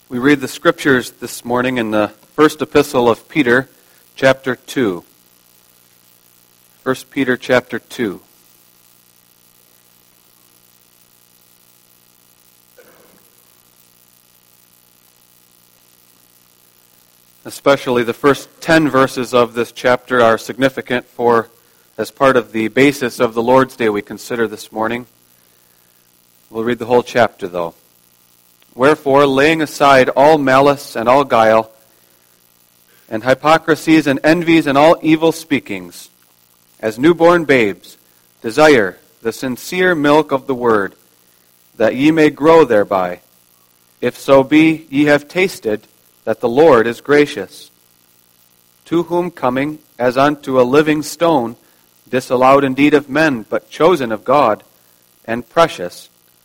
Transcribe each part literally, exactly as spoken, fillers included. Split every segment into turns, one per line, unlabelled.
We read the scriptures this morning in the first epistle of Peter, chapter two. First Peter chapter two. Especially the first ten verses of this chapter are significant for, as part of the basis of the Lord's Day we consider this morning. We'll read the whole chapter, though. Wherefore, laying aside all malice and all guile, and hypocrisies and envies and all evil speakings, as newborn babes, desire the sincere milk of the word, that ye may grow thereby, if so be ye have tasted that the Lord is gracious. To whom coming, as unto a living stone, disallowed indeed of men, but chosen of God, and precious,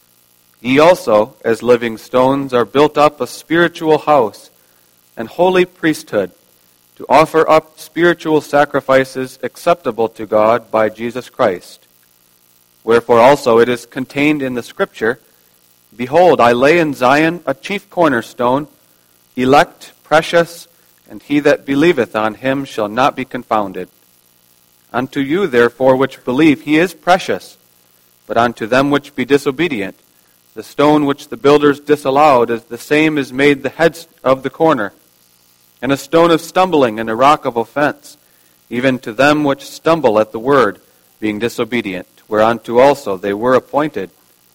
ye also, as living stones, are built up a spiritual house, and holy priesthood, to offer up spiritual sacrifices acceptable to God by Jesus Christ. Wherefore also it is contained in the Scripture, Behold, I lay in Zion a chief cornerstone, elect, precious, and he that believeth on him shall not be confounded. Unto you, therefore, which believe, he is precious, but unto them which be disobedient, the stone which the builders disallowed is the same is made the head of the corner, and a stone of stumbling and a rock of offense, even to them which stumble at the word, being disobedient, whereunto also they were appointed.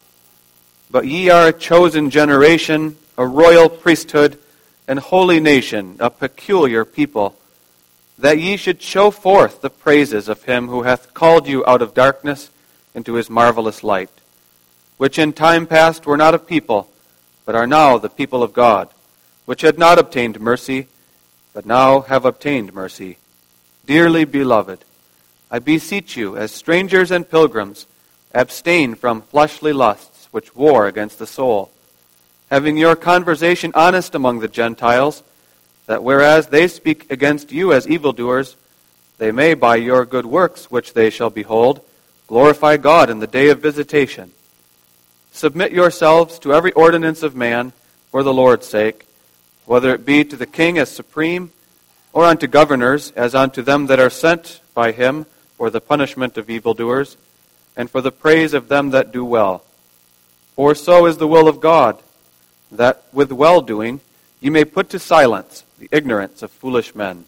But ye are a chosen generation, a royal priesthood, and holy nation, a peculiar people, that ye should show forth the praises of him who hath called you out of darkness into his marvelous light, which in time past were not a people, but are now the people of God, which had not obtained mercy, but now have obtained mercy. Dearly beloved, I beseech you, as strangers and pilgrims, abstain from fleshly lusts which war against the soul, having your conversation honest among the Gentiles, that whereas they speak against you as evildoers, they may by your good works, which they shall behold, glorify God in the day of visitation. Submit yourselves to every ordinance of man for the Lord's sake, whether it be to the king as supreme, or unto governors as unto them that are sent by him for the punishment of evildoers, and for the praise of them that do well. For so is the will of God, that with well-doing ye may put to silence the ignorance of foolish men.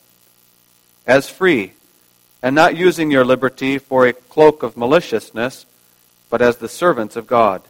As free, and not using your liberty for a cloak of maliciousness, but as the servants of God.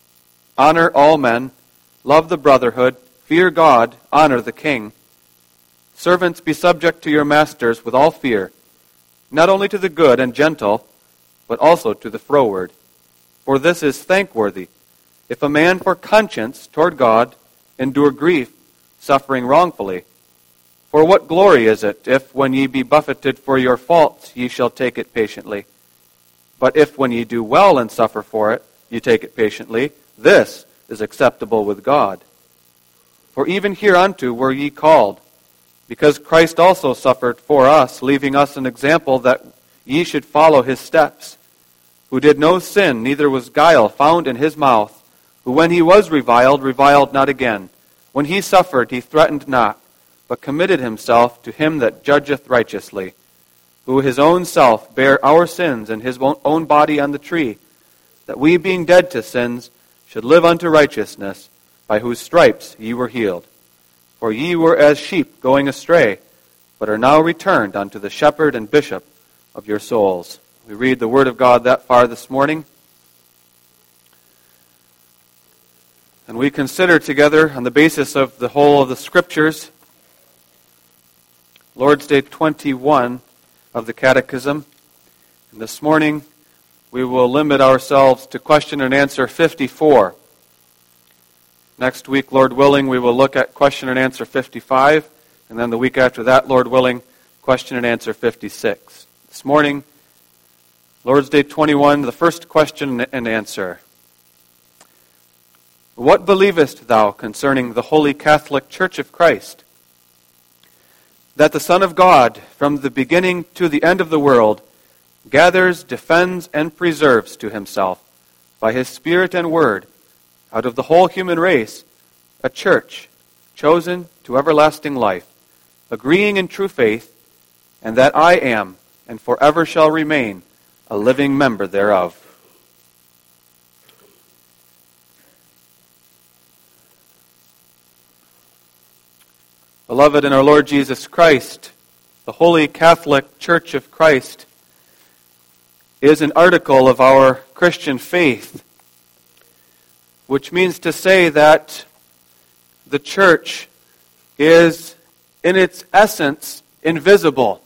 Honor all men, love the brotherhood, fear God, honor the king. Servants, be subject to your masters with all fear, not only to the good and gentle, but also to the froward. For this is thankworthy, if a man for conscience toward God endure grief, suffering wrongfully. For what glory is it, if when ye be buffeted for your faults, ye shall take it patiently? But if when ye do well and suffer for it, ye take it patiently, this is acceptable with God. For even hereunto were ye called, because Christ also suffered for us, leaving us an example that ye should follow his steps, who did no sin, neither was guile found in his mouth, who when he was reviled, reviled not again. When he suffered, he threatened not, but committed himself to him that judgeth righteously, who his own self bare our sins in his own body on the tree, that we being dead to sins should live unto righteousness, by whose stripes ye were healed. For ye were as sheep going astray, but are now returned unto the shepherd and bishop of your souls. We read the word of God that far this morning. And we consider together, on the basis of the whole of the Scriptures, Lord's Day twenty-one of the Catechism. And this morning, we will limit ourselves to question and answer fifty-four. Next week, Lord willing, we will look at question and answer fifty-five. And then the week after that, Lord willing, question and answer fifty-six. This morning, Lord's Day twenty-one, the first question and answer. What believest thou concerning the Holy Catholic Church of Christ? That the Son of God, from the beginning to the end of the world, gathers, defends, and preserves to himself, by his Spirit and Word, out of the whole human race, a church, chosen to everlasting life, agreeing in true faith, and that I am, and forever shall remain, a living member thereof. Beloved in our Lord Jesus Christ, the Holy Catholic Church of Christ is an article of our Christian faith, which means to say that the church is, in its essence, invisible.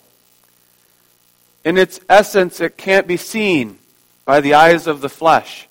In its essence, it can't be seen by the eyes of the flesh.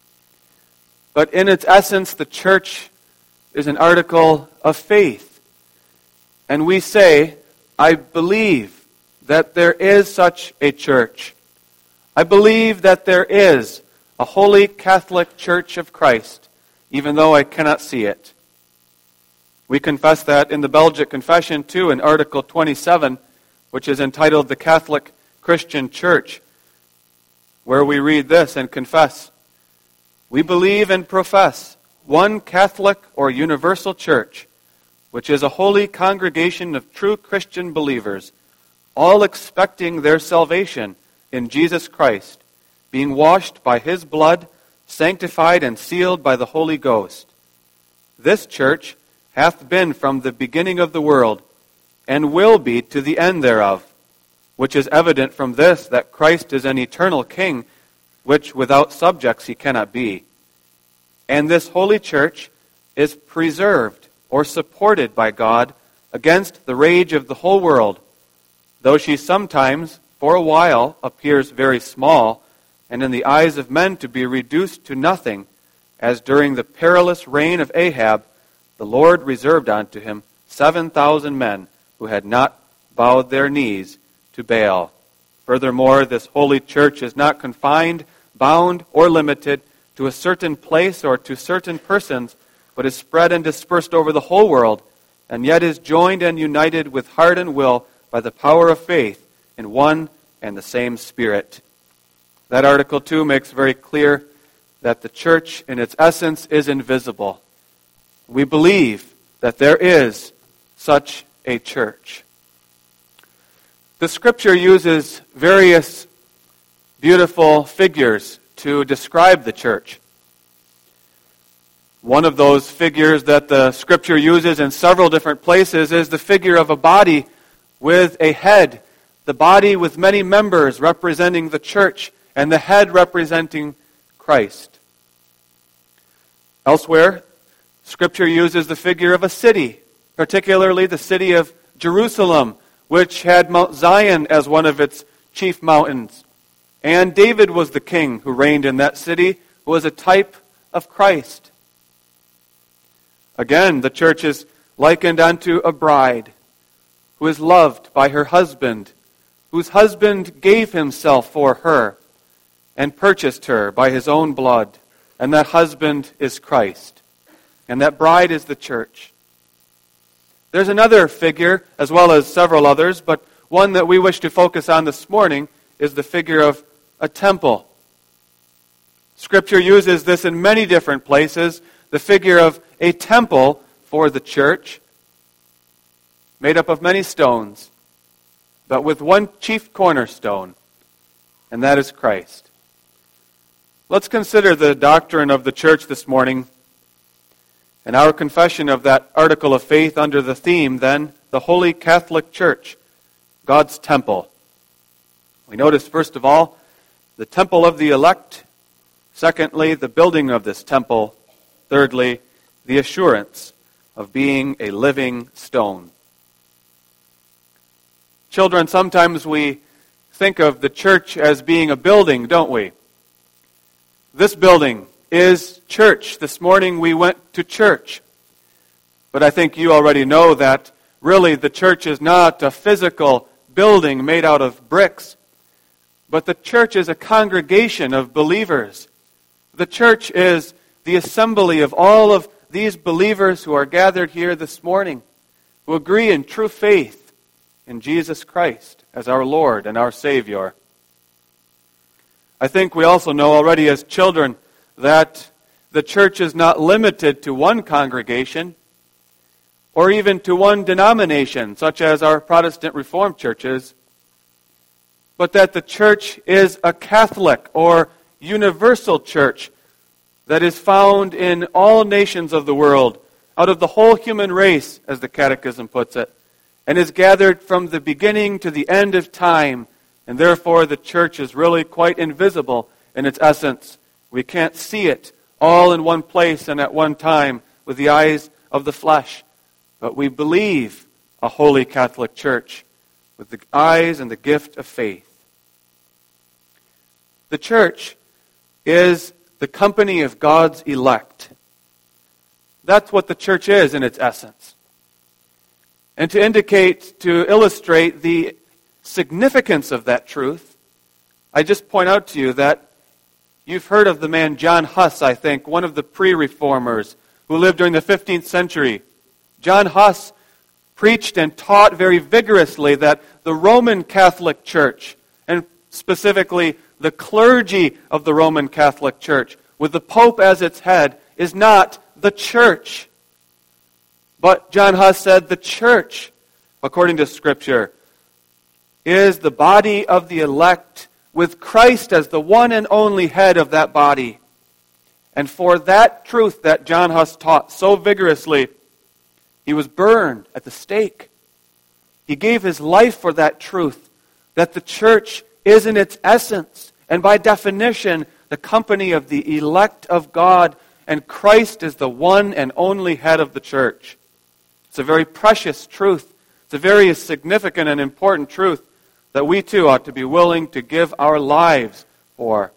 But in its essence, the church is an article of faith. And we say, I believe that there is such a church. I believe that there is a Holy Catholic Church of Christ, even though I cannot see it. We confess that in the Belgic Confession, too, in Article twenty-seven, which is entitled The Catholic Christian Church, where we read this and confess, we believe and profess one Catholic or universal church, which is a holy congregation of true Christian believers, all expecting their salvation in Jesus Christ, being washed by His blood, sanctified and sealed by the Holy Ghost. This church hath been from the beginning of the world, and will be to the end thereof, which is evident from this, that Christ is an eternal King, which without subjects He cannot be. And this holy church is preserved or supported by God against the rage of the whole world, though she sometimes, for a while, appears very small, and in the eyes of men to be reduced to nothing, as during the perilous reign of Ahab, the Lord reserved unto him seven thousand men who had not bowed their knees to Baal. Furthermore, this holy church is not confined, bound, or limited to a certain place or to certain persons, but is spread and dispersed over the whole world, and yet is joined and united with heart and will by the power of faith in one and the same Spirit. That Article two makes very clear that the church in its essence is invisible. We believe that there is such a church. The Scripture uses various beautiful figures to describe the church. One of those figures that the Scripture uses in several different places is the figure of a body with a head, the body with many members representing the church, and the head representing Christ. Elsewhere, Scripture uses the figure of a city, particularly the city of Jerusalem, which had Mount Zion as one of its chief mountains. And David was the king who reigned in that city, who was a type of Christ. Again, the church is likened unto a bride who is loved by her husband, whose husband gave himself for her and purchased her by his own blood. And that husband is Christ. And that bride is the church. There's another figure, as well as several others, but one that we wish to focus on this morning is the figure of a temple. Scripture uses this in many different places, the figure of a temple for the church, made up of many stones, but with one chief cornerstone, and that is Christ. Let's consider the doctrine of the church this morning, and our confession of that article of faith under the theme, then, the Holy Catholic Church, God's temple. We notice, first of all, the temple of the elect. Secondly, the building of this temple. Thirdly, the assurance of being a living stone. Children, sometimes we think of the church as being a building, don't we? This building is church. This morning we went to church. But I think you already know that really the church is not a physical building made out of bricks, but the church is a congregation of believers. The church is the assembly of all of these believers who are gathered here this morning, who agree in true faith in Jesus Christ as our Lord and our Savior. I think we also know already as children that the church is not limited to one congregation, or even to one denomination, such as our Protestant Reformed churches, but that the church is a Catholic or universal church that is found in all nations of the world, out of the whole human race, as the Catechism puts it, and is gathered from the beginning to the end of time, and therefore the church is really quite invisible in its essence. We can't see it all in one place and at one time with the eyes of the flesh. But we believe a holy Catholic Church with the eyes and the gift of faith. The church is the company of God's elect. That's what the church is in its essence. And to indicate, to illustrate the significance of that truth, I just point out to you that you've heard of the man John Huss, I think, one of the pre-reformers who lived during the fifteenth century. John Huss preached and taught very vigorously that the Roman Catholic Church, and specifically the clergy of the Roman Catholic Church, with the Pope as its head, is not the church. But John Huss said the church, according to Scripture, is the body of the elect with Christ as the one and only head of that body. And for that truth that John Huss taught so vigorously, he was burned at the stake. He gave his life for that truth, that the church is in its essence, and by definition, the company of the elect of God, and Christ is the one and only head of the church. It's a very precious truth. It's a very significant and important truth that we too ought to be willing to give our lives for.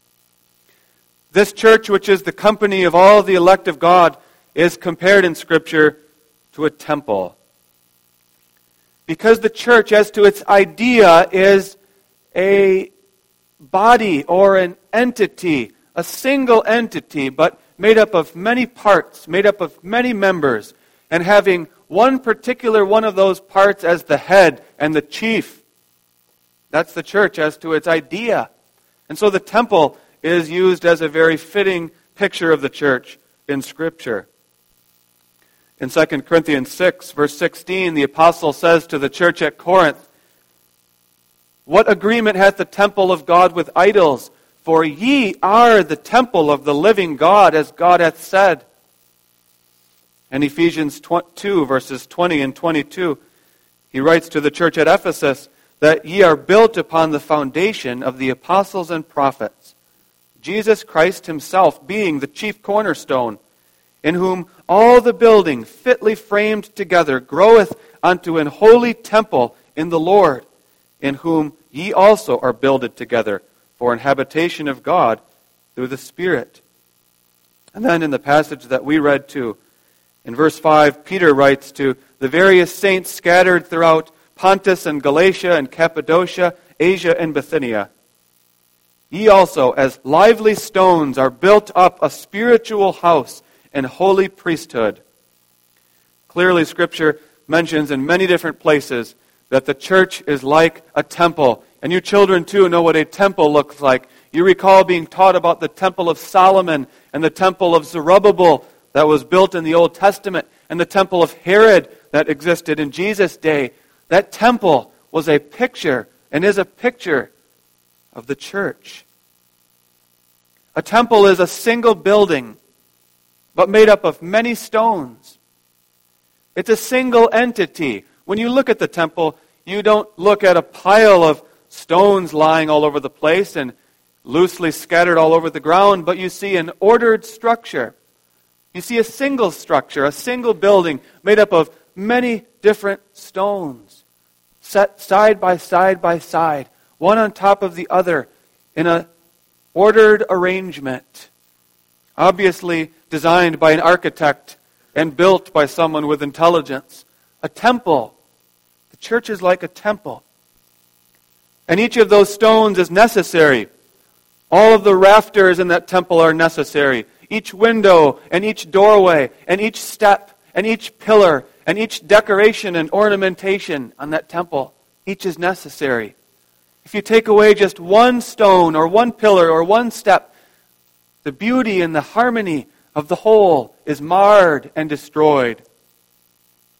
This church, which is the company of all the elect of God, is compared in Scripture to a temple. Because the church, as to its idea, is a body or an entity, a single entity, but made up of many parts, made up of many members, and having one particular one of those parts as the head and the chief. That's the church as to its idea. And so the temple is used as a very fitting picture of the church in Scripture. In Second Corinthians six, verse sixteen, the apostle says to the church at Corinth, "What agreement hath the temple of God with idols? For ye are the temple of the living God, as God hath said." And Ephesians two, verses twenty and twenty-two, he writes to the church at Ephesus, that ye are built upon the foundation of the apostles and prophets, Jesus Christ himself being the chief cornerstone, in whom all the building fitly framed together groweth unto an holy temple in the Lord, in whom ye also are builded together for an habitation of God through the Spirit. And then in the passage that we read too, in verse five, Peter writes to the various saints scattered throughout Pontus and Galatia and Cappadocia, Asia and Bithynia. Ye also, as lively stones, are built up a spiritual house and holy priesthood. Clearly, Scripture mentions in many different places that the church is like a temple. And you children, too, know what a temple looks like. You recall being taught about the temple of Solomon and the temple of Zerubbabel that was built in the Old Testament and the temple of Herod that existed in Jesus' day. That temple was a picture and is a picture of the church. A temple is a single building, but made up of many stones. It's a single entity. When you look at the temple, you don't look at a pile of stones lying all over the place and loosely scattered all over the ground, but you see an ordered structure. You see a single structure, a single building made up of many different stones, set side by side by side, one on top of the other, in an ordered arrangement, obviously designed by an architect and built by someone with intelligence. A temple. The church is like a temple. And each of those stones is necessary. All of the rafters in that temple are necessary. Each window and each doorway and each step and each pillar and each decoration and ornamentation on that temple, each is necessary. If you take away just one stone or one pillar or one step, the beauty and the harmony of the whole is marred and destroyed.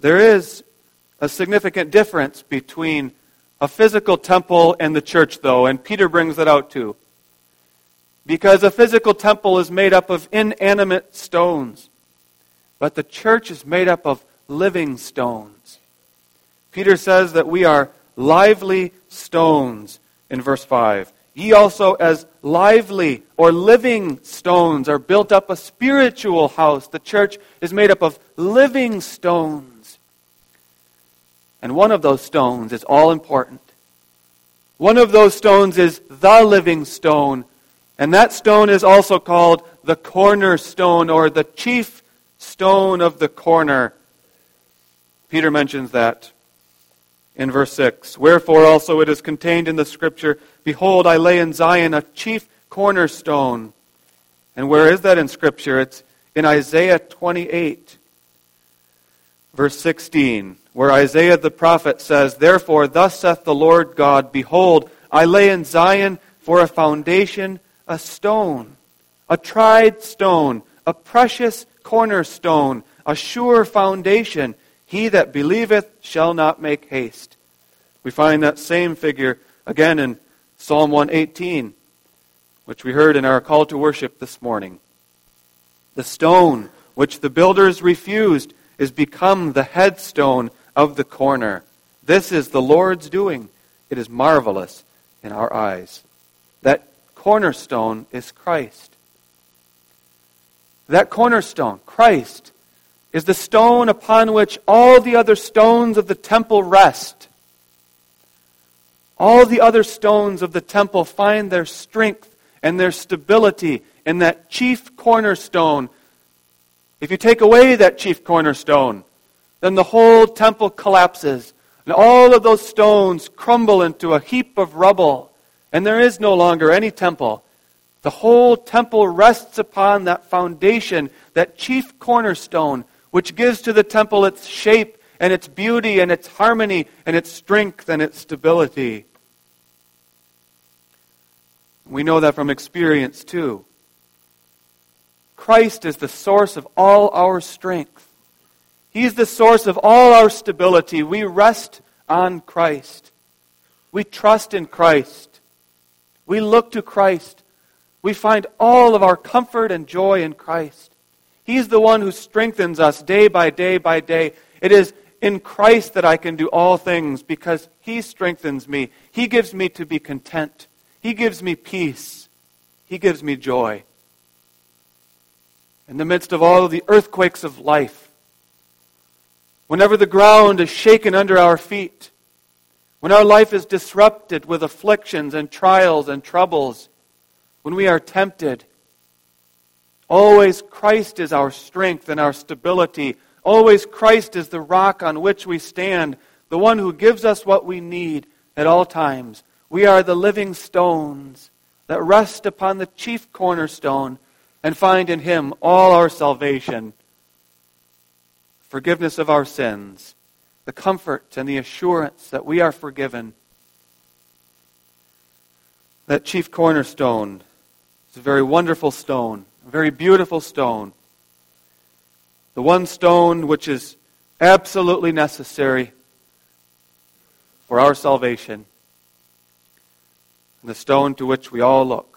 There is a significant difference between a physical temple and the church, though, and Peter brings that out too. Because a physical temple is made up of inanimate stones, but the church is made up of living stones. Peter says that we are lively stones in verse five. Ye also as lively or living stones are built up a spiritual house. The church is made up of living stones. And one of those stones is all important. One of those stones is the living stone. And that stone is also called the cornerstone, or the chief stone of the corner. Peter mentions that in verse six. Wherefore also it is contained in the Scripture, Behold, I lay in Zion a chief cornerstone. And where is that in Scripture? It's in Isaiah twenty-eight, verse sixteen, where Isaiah the prophet says, Therefore thus saith the Lord God, Behold, I lay in Zion for a foundation a stone, a tried stone, a precious cornerstone, a sure foundation. He that believeth shall not make haste. We find that same figure again in Psalm one eighteen, which we heard in our call to worship this morning. The stone which the builders refused is become the headstone of the corner. This is the Lord's doing. It is marvelous in our eyes. That cornerstone is Christ. That cornerstone, Christ, is the stone upon which all the other stones of the temple rest. All the other stones of the temple find their strength and their stability in that chief cornerstone. If you take away that chief cornerstone, then the whole temple collapses, and all of those stones crumble into a heap of rubble, and there is no longer any temple. The whole temple rests upon that foundation, that chief cornerstone, which gives to the temple its shape and its beauty and its harmony and its strength and its stability. We know that from experience too. Christ is the source of all our strength. He's the source of all our stability. We rest on Christ. We trust in Christ. We look to Christ. We find all of our comfort and joy in Christ. He's the one who strengthens us day by day by day. It is in Christ that I can do all things because He strengthens me. He gives me to be content. He gives me peace. He gives me joy. In the midst of all of the earthquakes of life, whenever the ground is shaken under our feet, when our life is disrupted with afflictions and trials and troubles, when we are tempted, always Christ is our strength and our stability. Always Christ is the rock on which we stand, the one who gives us what we need at all times. We are the living stones that rest upon the chief cornerstone and find in Him all our salvation, forgiveness of our sins, the comfort and the assurance that we are forgiven. That chief cornerstone is a very wonderful stone, a very beautiful stone. The one stone which is absolutely necessary for our salvation. And the stone to which we all look.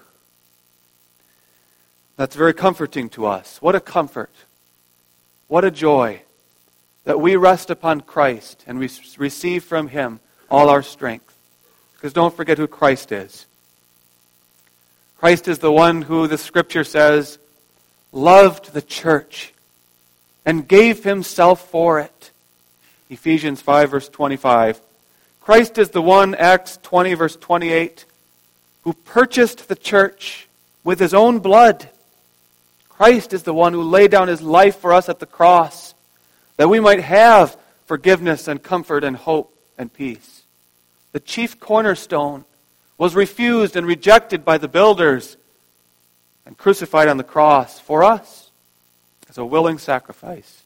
That's very comforting to us. What a comfort. What a joy that we rest upon Christ and we receive from Him all our strength. Because don't forget who Christ is. Christ is the one who, the Scripture says, loved the church and gave Himself for it. Ephesians five, verse twenty-five. Christ is the one, Acts twenty, verse twenty-eight, who purchased the church with His own blood. Christ is the one who laid down His life for us at the cross, that we might have forgiveness and comfort and hope and peace. The chief cornerstone was refused and rejected by the builders and crucified on the cross for us as a willing sacrifice.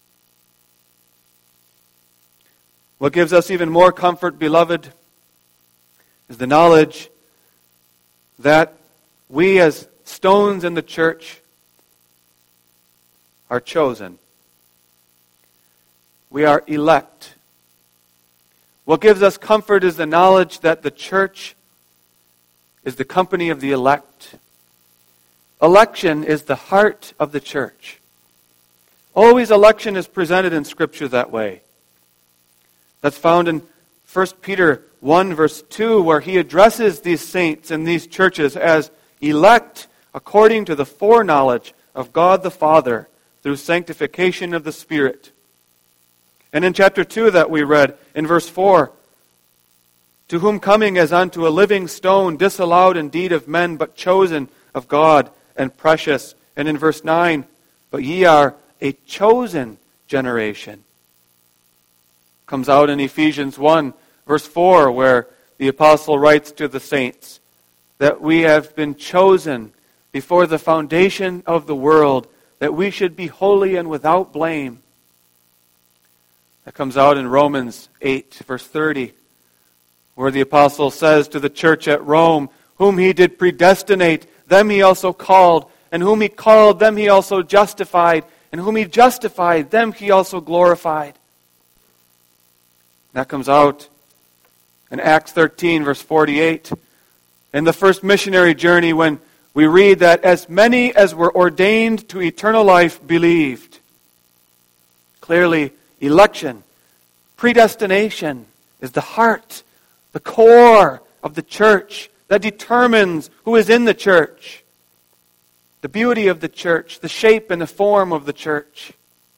What gives us even more comfort, beloved, is the knowledge that we as stones in the church are chosen. We are elect. What gives us comfort is the knowledge that the church is the company of the elect. Election is the heart of the church. Always election is presented in Scripture that way. That's found in First Peter one verse two, where he addresses these saints and these churches as elect according to the foreknowledge of God the Father through sanctification of the Spirit. And in chapter two that we read, in verse four, to whom coming as unto a living stone, disallowed indeed of men, but chosen of God and precious. And in verse nine, but ye are a chosen generation. Comes out in Ephesians one, verse four, where the apostle writes to the saints that we have been chosen before the foundation of the world, that we should be holy and without blame. That comes out in Romans eight, verse thirty, where the apostle says to the church at Rome, whom he did predestinate, them he also called, and whom he called, them he also justified, and whom he justified, them he also glorified. That comes out in Acts thirteen, verse forty-eight. In the first missionary journey, when we read that as many as were ordained to eternal life believed. Clearly, election, predestination is the heart, the core of the church that determines who is in the church. The beauty of the church, the shape and the form of the church.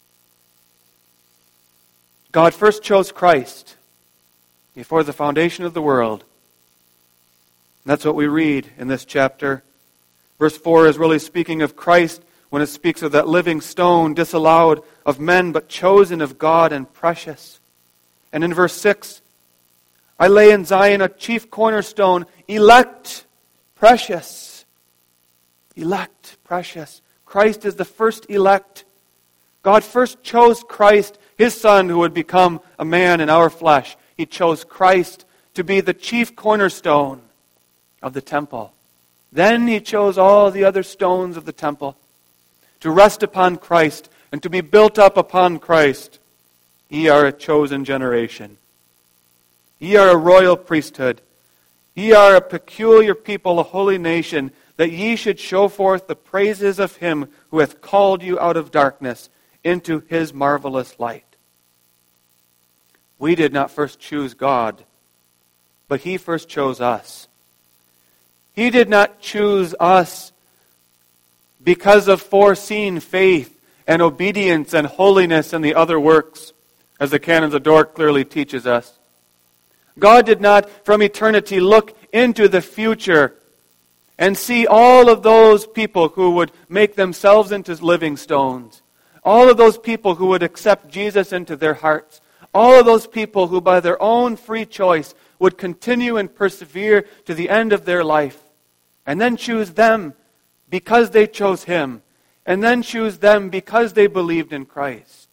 God first chose Christ before the foundation of the world. And that's what we read in this chapter. Verse four is really speaking of Christ when it speaks of that living stone, disallowed of men, but chosen of God and precious. And in verse six, I lay in Zion a chief cornerstone, elect, precious. Elect, precious. Christ is the first elect. God first chose Christ, His Son, who would become a man in our flesh. He chose Christ to be the chief cornerstone of the temple. Then He chose all the other stones of the temple to rest upon Christ and to be built up upon Christ. Ye are a chosen generation. Ye are a royal priesthood. Ye are a peculiar people, a holy nation, that ye should show forth the praises of Him who hath called you out of darkness into His marvelous light. We did not first choose God, but He first chose us. He did not choose us because of foreseen faith and obedience and holiness and the other works, as the Canons of Dort clearly teaches us. God did not, from eternity, look into the future and see all of those people who would make themselves into living stones, all of those people who would accept Jesus into their hearts, all of those people who by their own free choice would continue and persevere to the end of their life, and then choose them because they chose Him, and then choose them because they believed in Christ.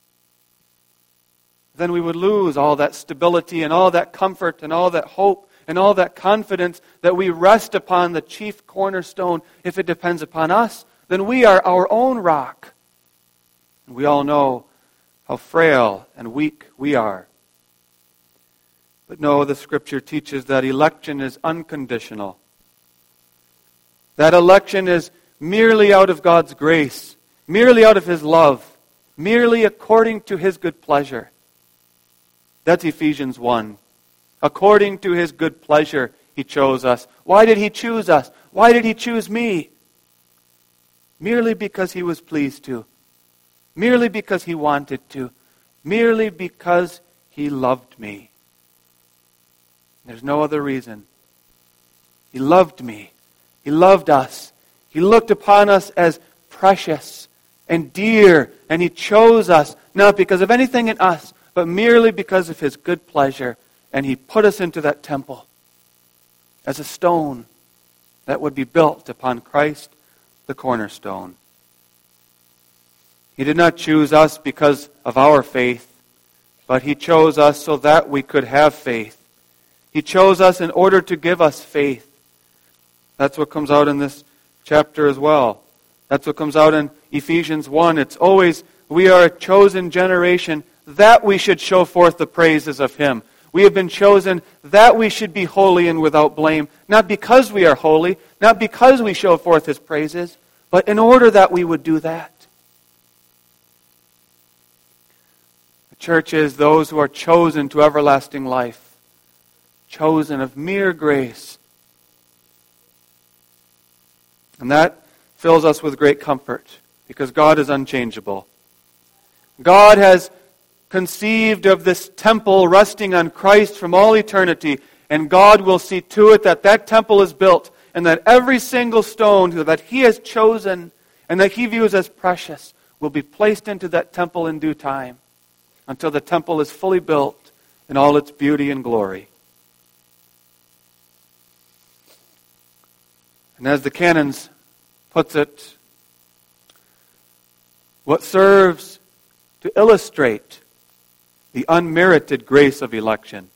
Then we would lose all that stability and all that comfort and all that hope and all that confidence that we rest upon the chief cornerstone. If it depends upon us, then we are our own rock. And we all know how frail and weak we are. But no, the Scripture teaches that election is unconditional. That election is merely out of God's grace, merely out of His love, merely according to His good pleasure. That's Ephesians one. According to His good pleasure, He chose us. Why did He choose us? Why did He choose me? Merely because He was pleased to. Merely because He wanted to. Merely because He loved me. There's no other reason. He loved me. He loved us. He looked upon us as precious and dear, and He chose us, not because of anything in us, but merely because of His good pleasure. And He put us into that temple as a stone that would be built upon Christ, the cornerstone. He did not choose us because of our faith, but He chose us so that we could have faith. He chose us in order to give us faith. That's what comes out in this chapter as well. That's what comes out in Ephesians one. It's always, we are a chosen generation, that we should show forth the praises of Him. We have been chosen that we should be holy and without blame, not because we are holy, not because we show forth His praises, but in order that we would do that. The church is those who are chosen to everlasting life, chosen of mere grace. And that fills us with great comfort, because God is unchangeable. God has conceived of this temple resting on Christ from all eternity, and God will see to it that that temple is built, and that every single stone that He has chosen and that He views as precious will be placed into that temple in due time, until the temple is fully built in all its beauty and glory. And as the Canons puts it, what serves to illustrate the unmerited grace of election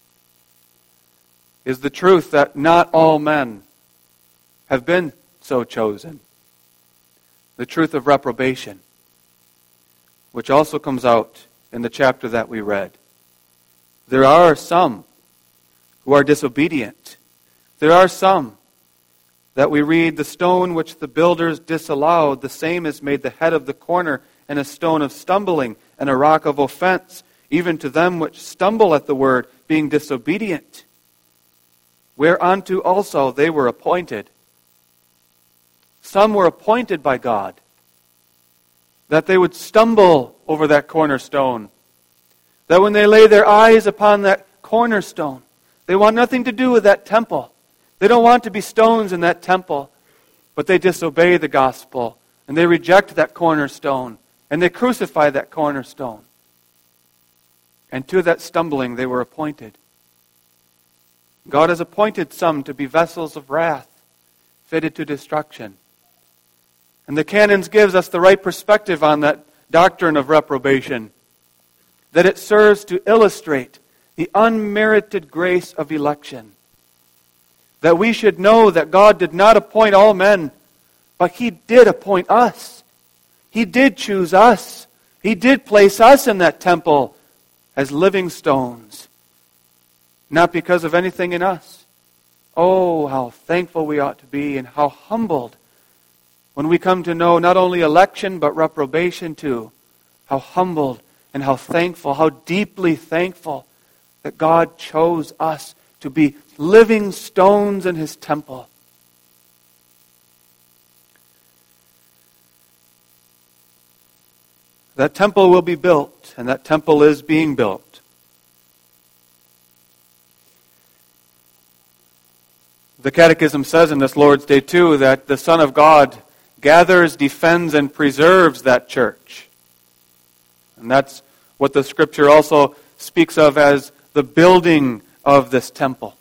is the truth that not all men have been so chosen. The truth of reprobation, which also comes out in the chapter that we read. There are some who are disobedient. There are some that we read, the stone which the builders disallowed, the same is made the head of the corner, and a stone of stumbling, and a rock of offense, even to them which stumble at the word, being disobedient. Whereunto also they were appointed. Some were appointed by God, that they would stumble over that cornerstone. That when they lay their eyes upon that cornerstone, they want nothing to do with that temple. They don't want to be stones in that temple, but they disobey the gospel, and they reject that cornerstone, and they crucify that cornerstone. And to that stumbling they were appointed. God has appointed some to be vessels of wrath, fitted to destruction. And the Canons gives us the right perspective on that doctrine of reprobation, that it serves to illustrate the unmerited grace of election. That we should know that God did not appoint all men, but He did appoint us. He did choose us. He did place us in that temple as living stones, not because of anything in us. Oh, how thankful we ought to be, and how humbled when we come to know not only election, but reprobation too. How humbled and how thankful, how deeply thankful that God chose us to be living stones in His temple. That temple will be built, and that temple is being built. The Catechism says in this Lord's Day too that the Son of God gathers, defends, and preserves that church. And that's what the Scripture also speaks of as the building of this temple.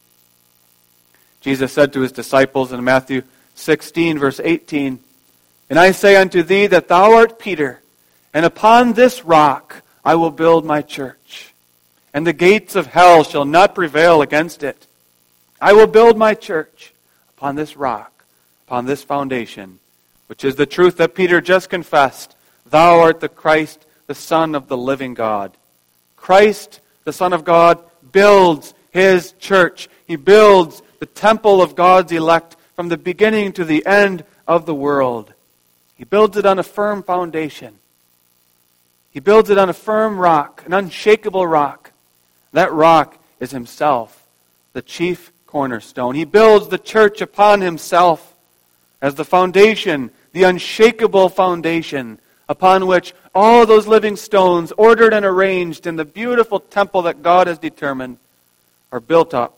Jesus said to His disciples in Matthew sixteen, verse eighteen, "And I say unto thee that thou art Peter, and upon this rock I will build my church, and the gates of hell shall not prevail against it. I will build my church upon this rock, upon this foundation," which is the truth that Peter just confessed. Thou art the Christ, the Son of the living God. Christ, the Son of God, builds His church. He builds the temple of God's elect from the beginning to the end of the world. He builds it on a firm foundation. He builds it on a firm rock, an unshakable rock. That rock is Himself, the chief cornerstone. He builds the church upon Himself as the foundation, the unshakable foundation upon which all those living stones, ordered and arranged in the beautiful temple that God has determined, are built up.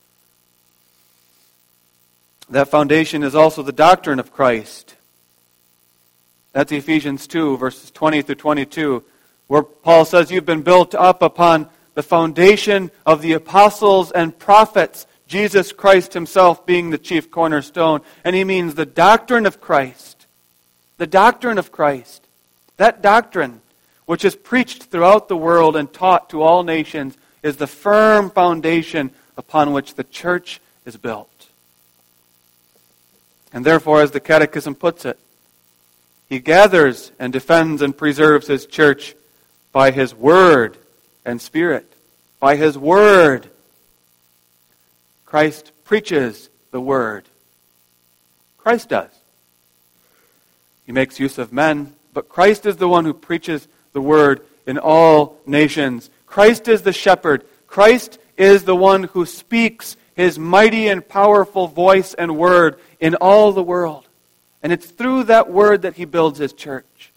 That foundation is also the doctrine of Christ. That's Ephesians two, verses twenty through twenty-two, where Paul says, "You've been built up upon the foundation of the apostles and prophets, Jesus Christ Himself being the chief cornerstone." And he means the doctrine of Christ. The doctrine of Christ. That doctrine, which is preached throughout the world and taught to all nations, is the firm foundation upon which the church is built. And therefore, as the Catechism puts it, He gathers and defends and preserves His church by His Word and Spirit. By His Word. Christ preaches the Word. Christ does. He makes use of men, but Christ is the one who preaches the Word in all nations. Christ is the shepherd. Christ is the one who speaks His mighty and powerful voice and word in all the world. And it's through that word that He builds His church.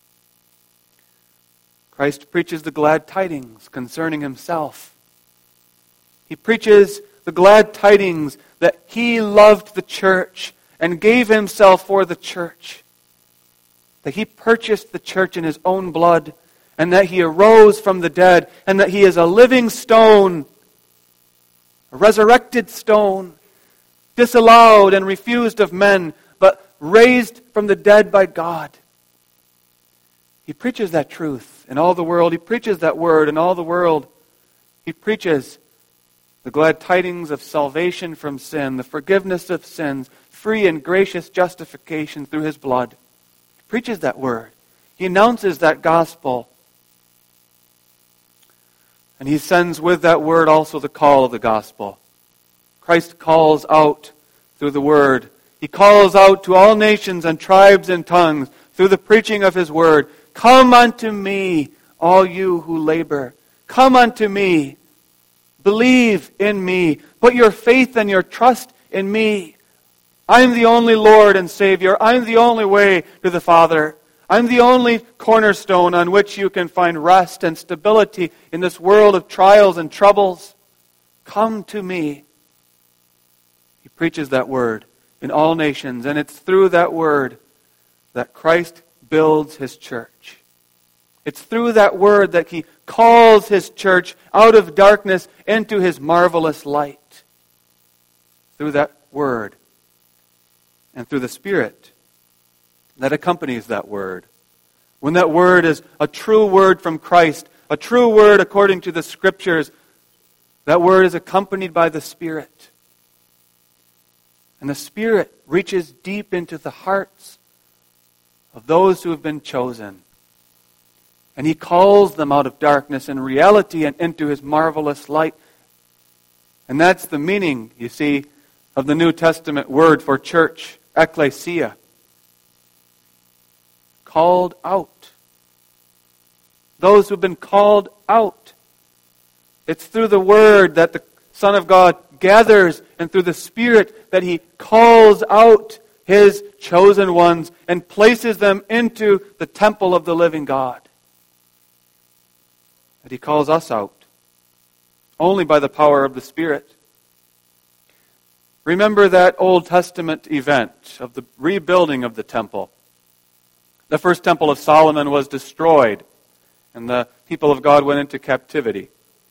Christ preaches the glad tidings concerning Himself. He preaches the glad tidings that He loved the church and gave Himself for the church. That He purchased the church in His own blood, and that He arose from the dead, and that He is a living stone, a resurrected stone, disallowed and refused of men, but raised from the dead by God. He preaches that truth in all the world. He preaches that word in all the world. He preaches the glad tidings of salvation from sin, the forgiveness of sins, free and gracious justification through His blood. He preaches that word. He announces that gospel. And He sends with that word also the call of the gospel. Christ calls out through the word. He calls out to all nations and tribes and tongues through the preaching of His word. Come unto me, all you who labor. Come unto me. Believe in me. Put your faith and your trust in me. I'm the only Lord and Savior. I'm the only way to the Father. I'm the only cornerstone on which you can find rest and stability in this world of trials and troubles. Come to me. He preaches that word in all nations, and it's through that word that Christ builds His church. It's through that word that He calls His church out of darkness into His marvelous light. Through that word and through the Spirit that accompanies that word. When that word is a true word from Christ, a true word according to the Scriptures, that word is accompanied by the Spirit. And the Spirit reaches deep into the hearts of those who have been chosen. And He calls them out of darkness and reality and into His marvelous light. And that's the meaning, you see, of the New Testament word for church, ecclesia. Called out. Those who've been called out. It's through the word that the Son of God gathers, and through the Spirit that He calls out His chosen ones and places them into the temple of the living God. That He calls us out only by the power of the Spirit. Remember that Old Testament event of the rebuilding of the temple. The first temple of Solomon was destroyed, and the people of God went into captivity.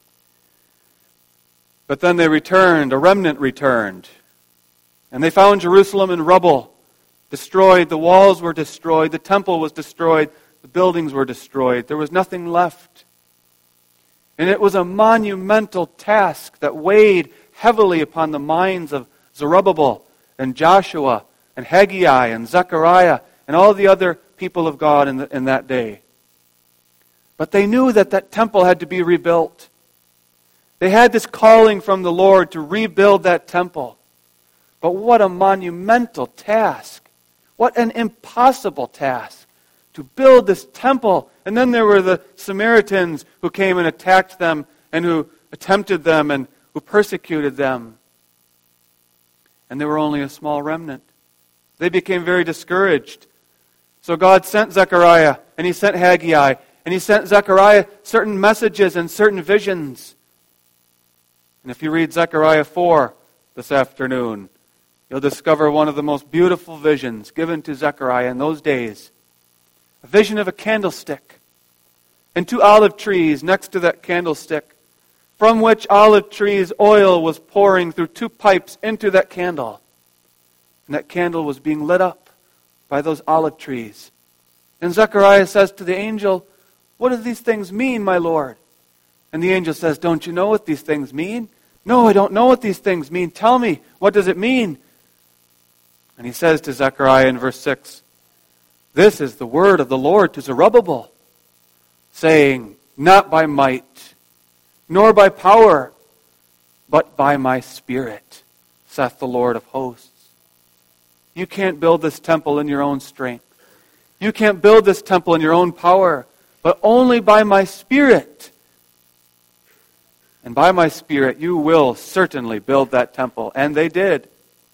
But then they returned, a remnant returned, and they found Jerusalem in rubble, destroyed. The walls were destroyed, the temple was destroyed, the buildings were destroyed. There was nothing left. And it was a monumental task that weighed heavily upon the minds of Zerubbabel and Joshua and Haggai and Zechariah and all the other people of God in, the, in that day. But they knew that that temple had to be rebuilt. They had this calling from the Lord to rebuild that temple. But what a monumental task. What an impossible task to build this temple. And then there were the Samaritans who came and attacked them and who attempted them and who persecuted them. And there were only a small remnant. They became very discouraged. So God sent Zechariah and He sent Haggai and He sent Zechariah certain messages and certain visions. And if you read Zechariah four this afternoon, you'll discover one of the most beautiful visions given to Zechariah in those days. A vision of a candlestick and two olive trees next to that candlestick, from which olive trees oil was pouring through two pipes into that candle. And that candle was being lit up by those olive trees. And Zechariah says to the angel, "What do these things mean, my Lord?" And the angel says, "Don't you know what these things mean?" "No, I don't know what these things mean. Tell me, what does it mean?" And he says to Zechariah in verse six, "This is the word of the Lord to Zerubbabel, saying, "Not by might, nor by power, but by my Spirit, saith the Lord of hosts." You can't build this temple in your own strength. You can't build this temple in your own power, but only by my Spirit. And by my Spirit, you will certainly build that temple. And they did.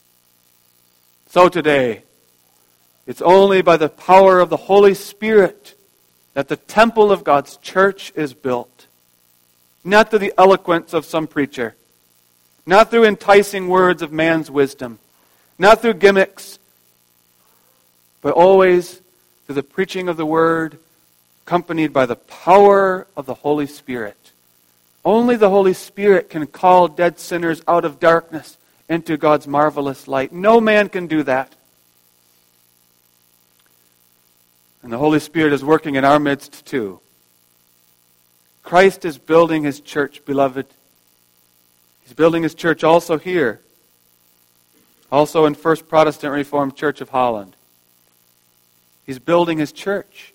So today, it's only by the power of the Holy Spirit that the temple of God's church is built. Not through the eloquence of some preacher. Not through enticing words of man's wisdom. Not through gimmicks. But always through the preaching of the Word, accompanied by the power of the Holy Spirit. Only the Holy Spirit can call dead sinners out of darkness into God's marvelous light. No man can do that. And the Holy Spirit is working in our midst too. Christ is building His church, beloved. He's building His church also here. Also in First Protestant Reformed Church of Holland. He's building His church.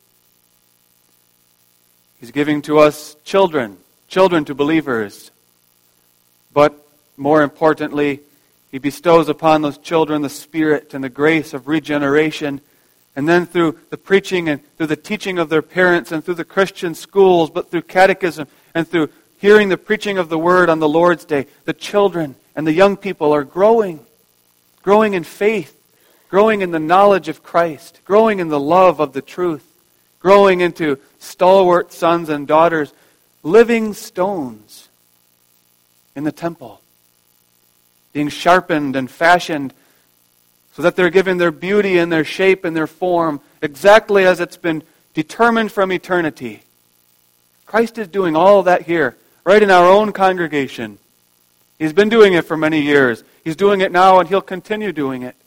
He's giving to us children, children to believers. But more importantly, He bestows upon those children the Spirit and the grace of regeneration. And then through the preaching and through the teaching of their parents and through the Christian schools, but through catechism and through hearing the preaching of the Word on the Lord's Day, the children and the young people are growing. Growing in faith. Growing in the knowledge of Christ. Growing in the love of the truth. Growing into stalwart sons and daughters. Living stones in the temple. Being sharpened and fashioned so that they're given their beauty and their shape and their form exactly as it's been determined from eternity. Christ is doing all that here, right in our own congregation. He's been doing it for many years. He's doing it now and He'll continue doing it.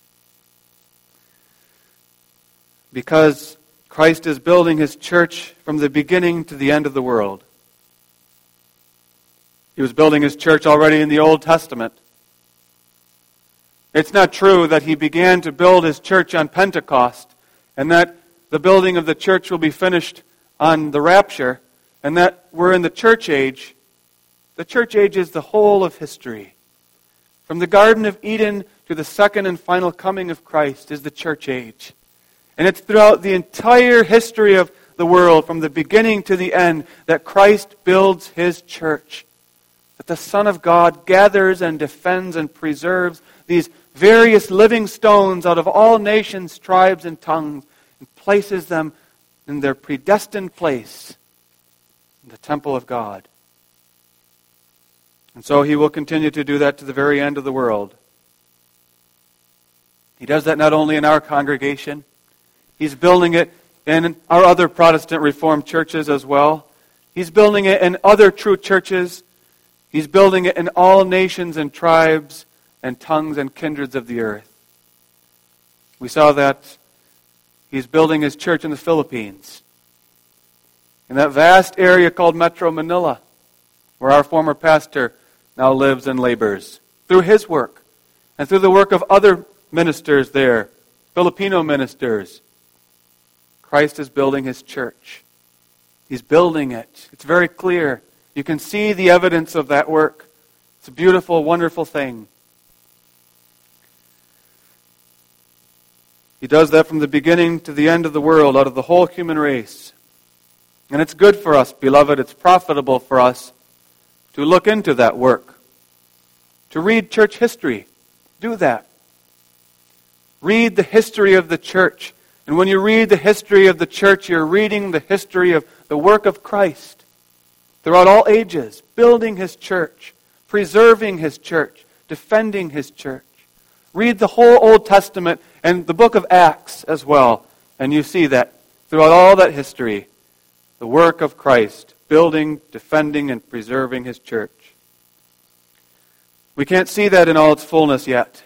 Because Christ is building His church from the beginning to the end of the world. He was building His church already in the Old Testament. It's not true that He began to build His church on Pentecost and that the building of the church will be finished on the rapture and that we're in the church age. The church age is the whole of history. From the Garden of Eden to the second and final coming of Christ is the church age. And it's throughout the entire history of the world, from the beginning to the end, that Christ builds His church. That the Son of God gathers and defends and preserves these various living stones out of all nations, tribes, and tongues, and places them in their predestined place in the temple of God. And so He will continue to do that to the very end of the world. He does that not only in our congregation, He's building it in our other Protestant Reformed churches as well. He's building it in other true churches. He's building it in all nations and tribes and tongues and kindreds of the earth. We saw that He's building His church in the Philippines. In that vast area called Metro Manila, where our former pastor now lives and labors. Through his work and through the work of other ministers there, Filipino ministers, Christ is building His church. He's building it. It's very clear. You can see the evidence of that work. It's a beautiful, wonderful thing. He does that from the beginning to the end of the world, out of the whole human race. And it's good for us, beloved. It's profitable for us to look into that work. To read church history. Do that. Read the history of the church. And when you read the history of the church, you're reading the history of the work of Christ throughout all ages, building His church, preserving His church, defending His church. Read the whole Old Testament and the book of Acts as well, and you see that throughout all that history, the work of Christ, building, defending, and preserving His church. We can't see that in all its fullness yet.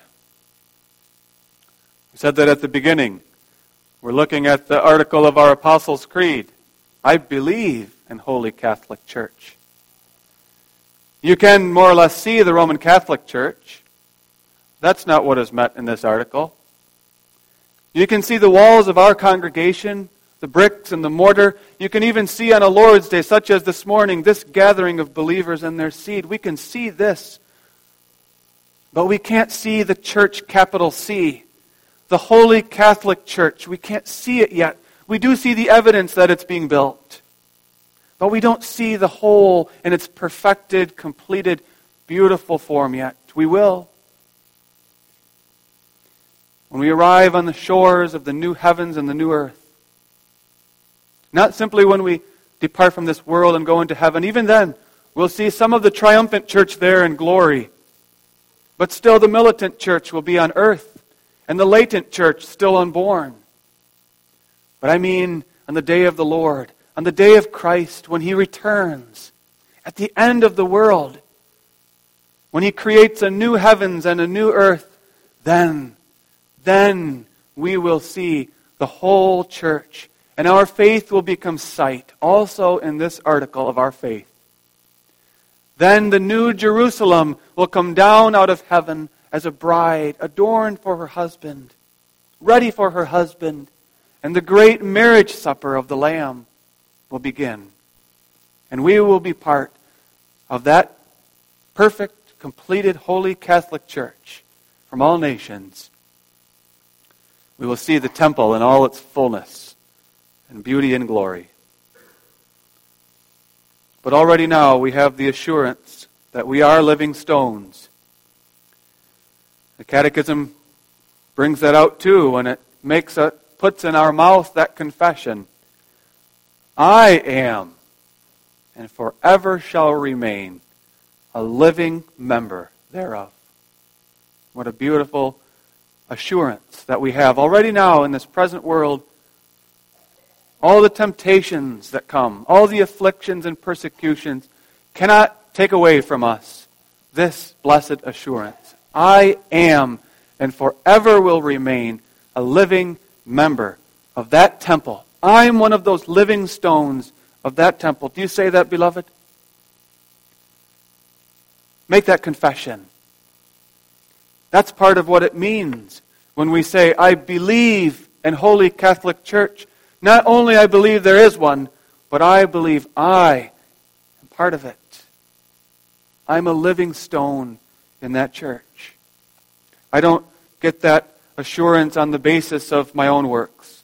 We said that at the beginning. We're looking at the article of our Apostles' Creed. I believe in Holy Catholic Church. You can more or less see the Roman Catholic Church. That's not what is meant in this article. You can see the walls of our congregation, the bricks and the mortar. You can even see on a Lord's Day, such as this morning, this gathering of believers and their seed. We can see this. But we can't see the church, capital C. The Holy Catholic Church. We can't see it yet. We do see the evidence that it's being built. But we don't see the whole in its perfected, completed, beautiful form yet. We will. When we arrive on the shores of the new heavens and the new earth. Not simply when we depart from this world and go into heaven. Even then, we'll see some of the triumphant church there in glory. But still the militant church will be on earth. And the latent church still unborn. But I mean on the day of the Lord, on the day of Christ, when He returns, at the end of the world, when He creates a new heavens and a new earth, then, then we will see the whole church. And our faith will become sight, also in this article of our faith. Then the new Jerusalem will come down out of heaven as a bride, adorned for her husband, ready for her husband, and the great marriage supper of the Lamb will begin. And we will be part of that perfect, completed, holy Catholic Church from all nations. We will see the temple in all its fullness and beauty and glory. But already now we have the assurance that we are living stones. The Catechism brings that out too when it makes a, puts in our mouth that confession. I am, and forever shall remain, a living member thereof. What a beautiful assurance that we have already now in this present world. All the temptations that come, all the afflictions and persecutions cannot take away from us this blessed assurance. I am and forever will remain a living member of that temple. I'm one of those living stones of that temple. Do you say that, beloved? Make that confession. That's part of what it means when we say, I believe in Holy Catholic Church. Not only I believe there is one, but I believe I am part of it. I'm a living stone in that church. I don't get that assurance on the basis of my own works.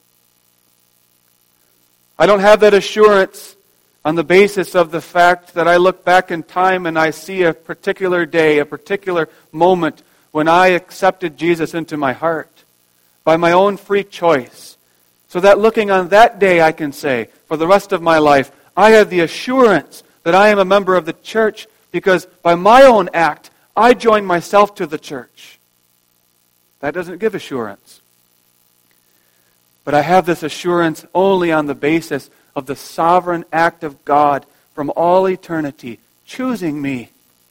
I don't have that assurance on the basis of the fact that I look back in time and I see a particular day, a particular moment when I accepted Jesus into my heart by my own free choice. So that looking on that day I can say, for the rest of my life, I have the assurance that I am a member of the church because by my own act, I joined myself to the church. That doesn't give assurance. But I have this assurance only on the basis of the sovereign act of God from all eternity, choosing me,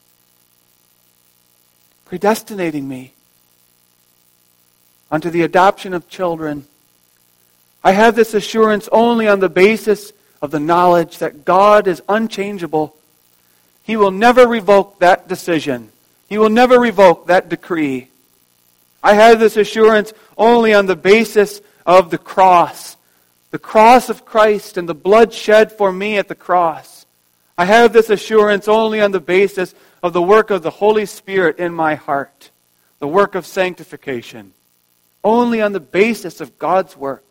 predestinating me unto the adoption of children. I have this assurance only on the basis of the knowledge that God is unchangeable. He will never revoke that decision. He will never revoke that decree. I have this assurance only on the basis of the cross. The cross of Christ and the blood shed for me at the cross. I have this assurance only on the basis of the work of the Holy Spirit in my heart. The work of sanctification. Only on the basis of God's work.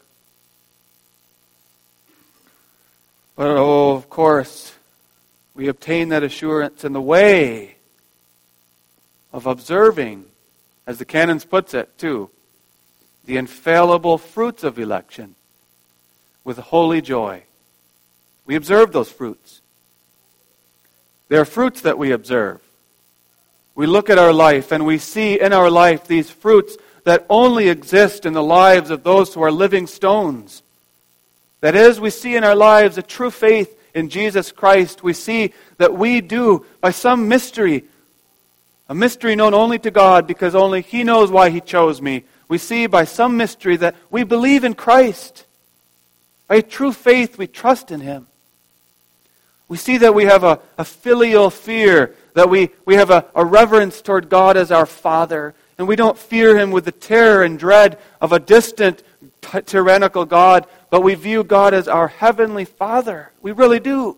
But oh, of course, we obtain that assurance in the way of observing, as the canons puts it too, the infallible fruits of election with holy joy. We observe those fruits. They are fruits that we observe. We look at our life and we see in our life these fruits that only exist in the lives of those who are living stones. That is, we see in our lives a true faith in Jesus Christ. We see that we do, by some mystery, a mystery known only to God because only He knows why He chose me. We see by some mystery that we believe in Christ. By true faith, we trust in Him. We see that we have a, a filial fear, that we, we have a, a reverence toward God as our Father, and we don't fear Him with the terror and dread of a distant, t- tyrannical God, but we view God as our heavenly Father. We really do.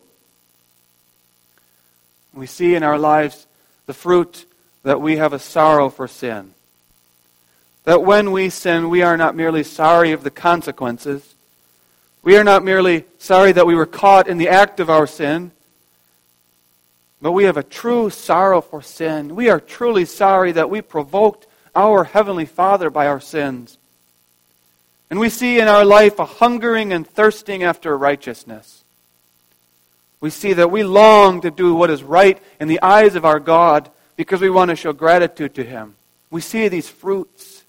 We see in our lives the fruit that we have a sorrow for sin. That when we sin, we are not merely sorry of the consequences. We are not merely sorry that we were caught in the act of our sin, but we have a true sorrow for sin. We are truly sorry that we provoked our Heavenly Father by our sins. And we see in our life a hungering and thirsting after righteousness. We see that we long to do what is right in the eyes of our God because we want to show gratitude to Him. We see these fruits.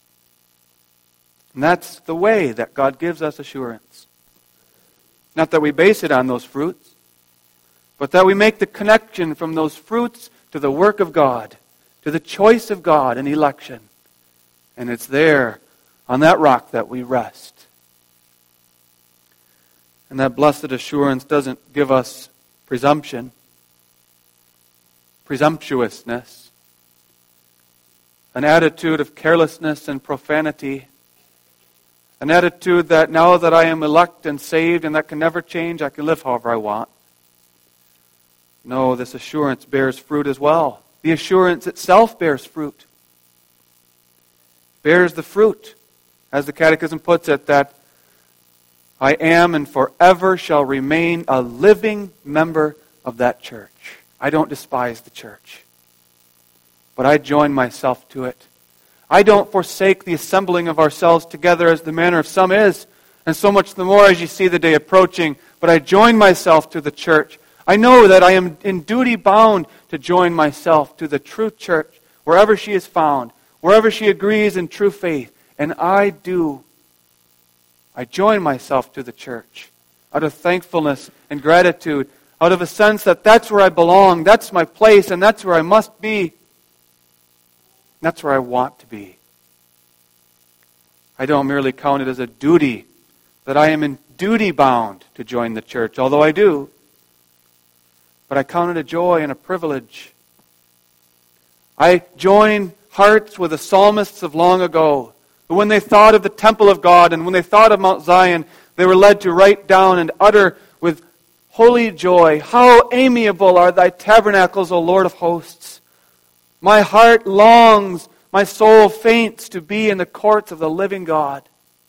And that's the way that God gives us assurance. Not that we base it on those fruits, but that we make the connection from those fruits to the work of God, to the choice of God and election. And it's there, on that rock, that we rest. And that blessed assurance doesn't give us presumption, presumptuousness, an attitude of carelessness and profanity, an attitude that now that I am elect and saved and that can never change, I can live however I want. No, this assurance bears fruit as well. The assurance itself bears fruit. Bears the fruit, as the Catechism puts it, that I am and forever shall remain a living member of that church. I don't despise the church, but I join myself to it. I don't forsake the assembling of ourselves together as the manner of some is, and so much the more as you see the day approaching, but I join myself to the church. I know that I am in duty bound to join myself to the true church, wherever she is found, wherever she agrees in true faith, and I do. I join myself to the church out of thankfulness and gratitude, out of a sense that that's where I belong, that's my place, and that's where I must be. That's where I want to be. I don't merely count it as a duty, that I am in duty bound to join the church, although I do. But I count it a joy and a privilege. I join hearts with the psalmists of long ago, who when they thought of the temple of God and when they thought of Mount Zion, they were led to write down and utter with holy joy, "How amiable are thy tabernacles, O Lord of hosts! My heart longs, my soul faints to be in the courts of the living God."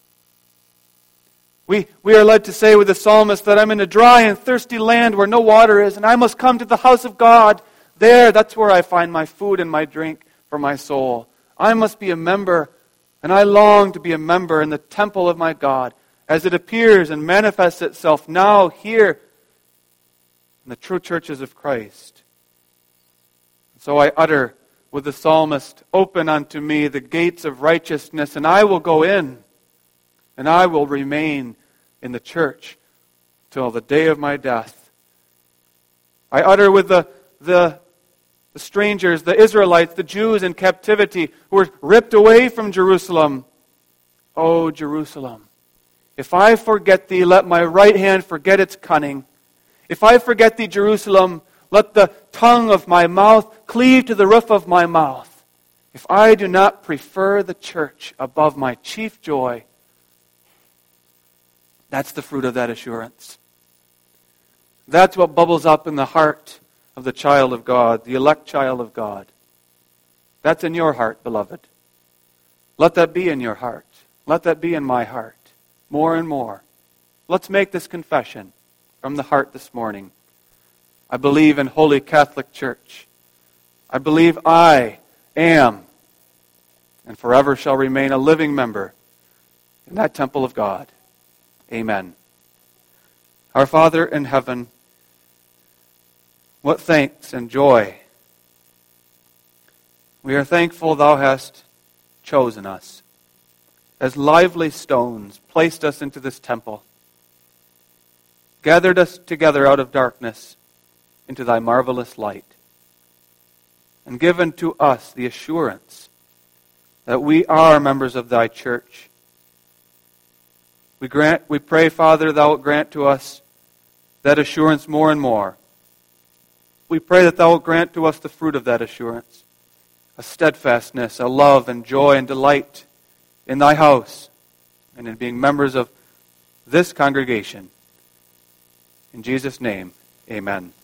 We, we are led to say with the psalmist that I'm in a dry and thirsty land where no water is, and I must come to the house of God. There, that's where I find my food and my drink for my soul. I must be a member, and I long to be a member in the temple of my God as it appears and manifests itself now here in the true churches of Christ. So I utter with the psalmist, "Open unto me the gates of righteousness, and I will go in, and I will remain in the church till the day of my death." I utter with the, the, the strangers, the Israelites, the Jews in captivity who were ripped away from Jerusalem. "O Jerusalem, if I forget thee, let my right hand forget its cunning. If I forget thee, Jerusalem, let the tongue of my mouth cleave to the roof of my mouth. If I do not prefer the church above my chief joy." That's the fruit of that assurance. That's what bubbles up in the heart of the child of God, the elect child of God. That's in your heart, beloved. Let that be in your heart. Let that be in my heart. More and more. Let's make this confession from the heart this morning. I believe in Holy Catholic Church. I believe I am and forever shall remain a living member in that temple of God. Amen. Our Father in heaven, what thanks and joy. We are thankful Thou hast chosen us as lively stones, placed us into this temple, gathered us together out of darkness into Thy marvelous light, and given to us the assurance that we are members of Thy church. We grant, we pray, Father, Thou wilt grant to us that assurance more and more. We pray that Thou wilt grant to us the fruit of that assurance, a steadfastness, a love and joy and delight in Thy house and in being members of this congregation. In Jesus' name, amen.